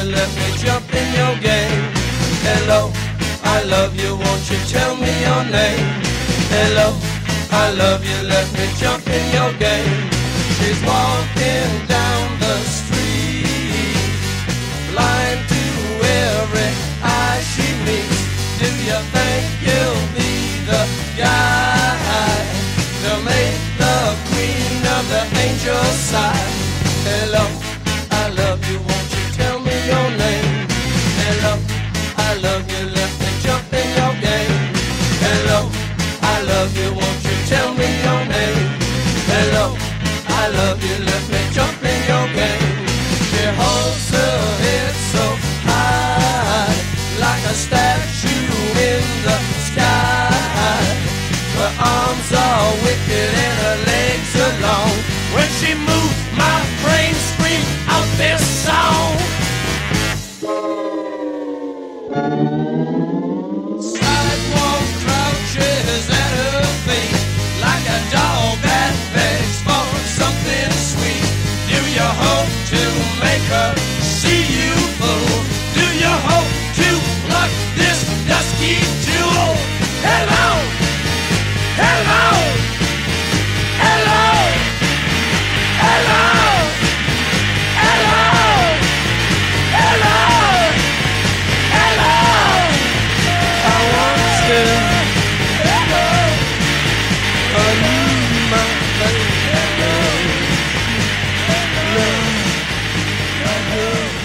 you let me jump in your game. Hello, I love you, won't you tell me your name? Hello, I love you, let me jump in your game. She's walking down the street, blind to every eye she meets. Do you think you'll be the guy to make the queen of the angels sigh? Hello, I love you, won't you tell me your name? Hello, I love you, let me jump in your game. Hello, I love you, won't you tell me your name? Hello, I love you, let me jump in your game. She holds her head so high, like a statue in the sky. Her arms are wicked and her legs are long. When she moves, my brain screams out this song. Sidewalk crouches at her feet, like a dog that begs for something sweet. Do you hope to make her see you fool? Do you hope to pluck this dusky jewel? Hello, hello, hello, hello, hello, hello, hello. I want to my baby. Love, love, love.